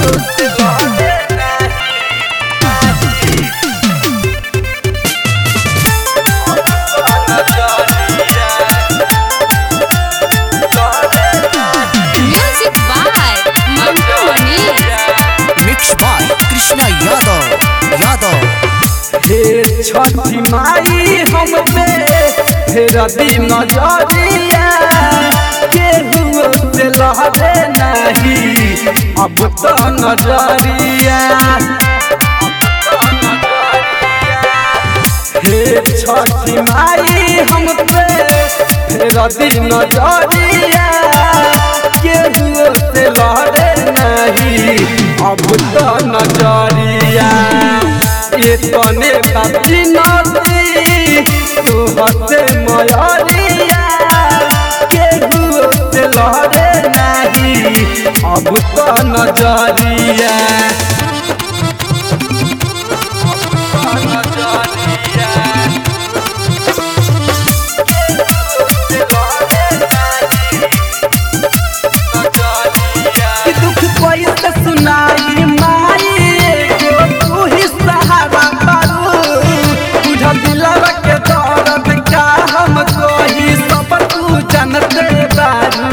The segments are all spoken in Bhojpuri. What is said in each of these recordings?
हे छठी माई हम पे फेर दी नजरिया केहू से लहरे नहीं अब तो नजरिया। हे छठी माई हम पे फेर दी नजरिया केहू से लहरे नहीं अब तो नजरिया। ये तने बाती नदी तू हसे मयरिया केहू से लहरे नहीं अब तो नजरिया। दुख पैसे सुनाई माई तू ही सहारा बारू तुझा दिलवा के दर्द का हमको ही सब तू जानते बारू।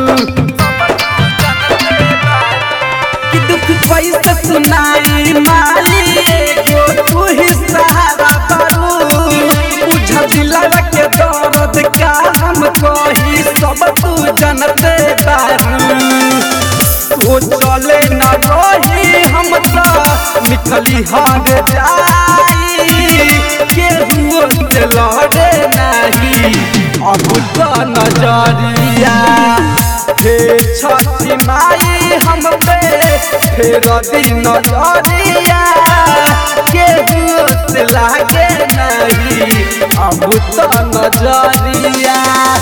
कि दुख पैसे सुनाई माई तू ही सहारा बारू तुझा दिलवा के दर्द का हमको ही सब तू जानते बारू। वो चले न रही हम तो निकली हार जाई केहू से लड़े नहीं अब तो नजरिया। हे छठी माई हम पे फेर दी नजरिया केहू से लागे नहीं अब तो नजरिया।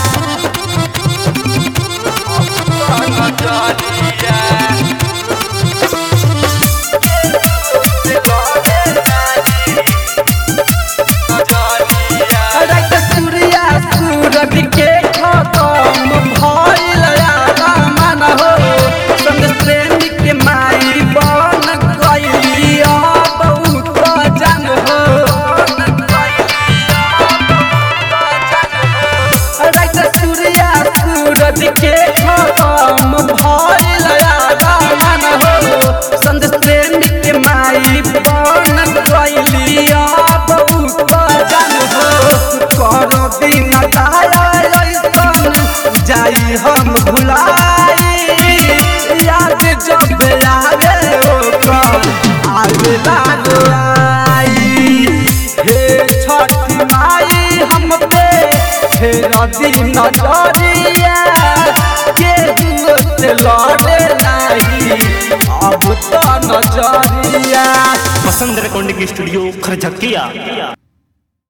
सूरज के खत्म भइल मन हो संग के माई बन गइली बहुत जन हो। सूरज के खत्म भइल मन हो संग के माई बन गइली बहुत जन हो। करो दिन जाई हम भुलाई याद जब आवे ओकर आवेला आई। हे छठी माई हम पे फेर दी नजरिया केहू से लड़े नहीं अब तो नजरिया। Vasant recording studio खरझकिया।